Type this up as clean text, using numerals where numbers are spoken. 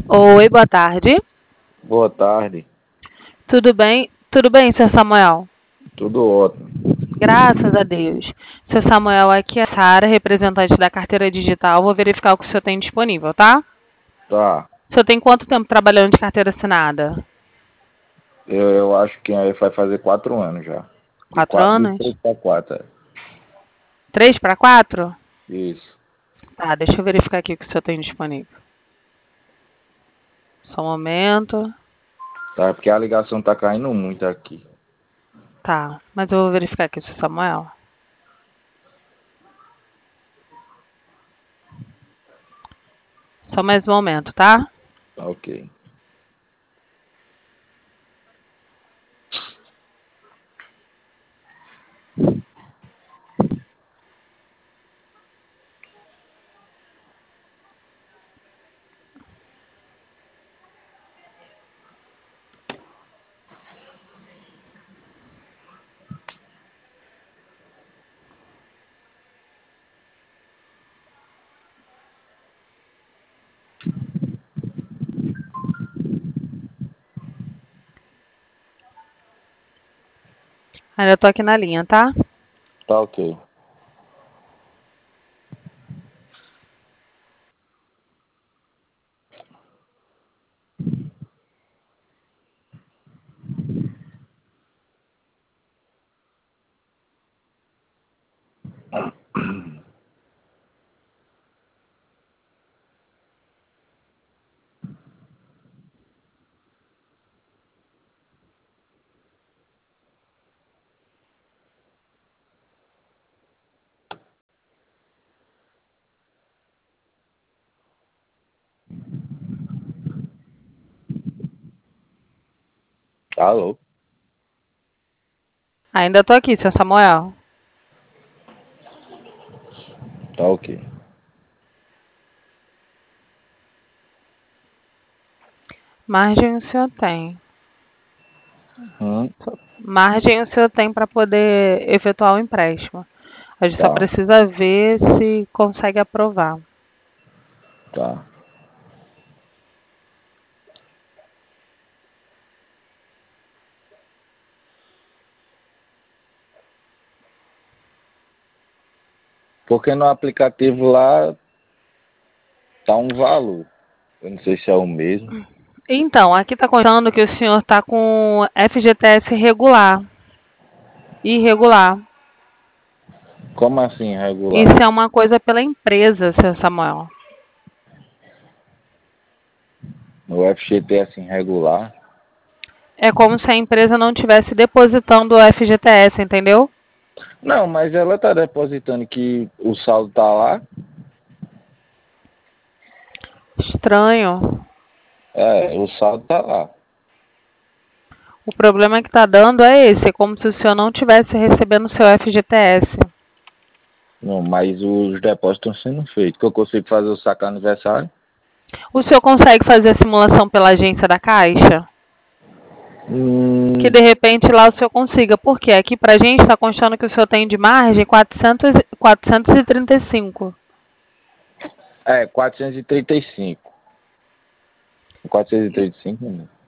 Oi, boa tarde. Boa tarde, Tudo bem? Tudo bem, Sr. Samuel? tudo ótimo. Graças a Deus. Sr. Samuel, aqui é a Sara, representante da carteira digital. Vou verificar o que o senhor tem disponível, tá? Tá, O senhor tem quanto tempo trabalhando de carteira assinada? eu acho que vai fazer 4 anos já. De 4 quatro, de anos? 3 para 4, 3 para 4? Isso. Tá, deixa eu verificar aqui o que o senhor tem disponível. Só um momento. Tá, porque a ligação tá caindo muito aqui. Tá, mas eu vou verificar aqui, Sr. Samuel. Só mais um momento, tá? Tá ok. Ainda tô aqui na linha, tá? Tá ok. Alô? Ainda tô aqui, Sr. Samuel. Tá ok. Margem o senhor tem. Hum, Margem o senhor tem para poder efetuar o empréstimo. A gente só tá, precisa ver se consegue aprovar. tá. Porque no aplicativo lá tá um valor. Eu não sei se é o mesmo. Então, aqui está constando que o senhor está com FGTS regular. Irregular. Como assim, regular? Isso é uma coisa pela empresa, Sr. Samuel. No FGTS irregular? É como se a empresa não estivesse depositando o FGTS, entendeu? Não, mas ela tá depositando que o saldo tá lá. Estranho. É, o saldo tá lá. O problema que está dando é esse. É como se o senhor não estivesse recebendo o seu FGTS. Não, mas os depósitos estão sendo feitos. Que eu consigo fazer o saque aniversário? O senhor consegue fazer a simulação pela agência da Caixa? Que Hum, de repente lá o senhor consiga. Porque aqui pra gente está constando que o senhor tem de margem 435. é, 435. 435, né?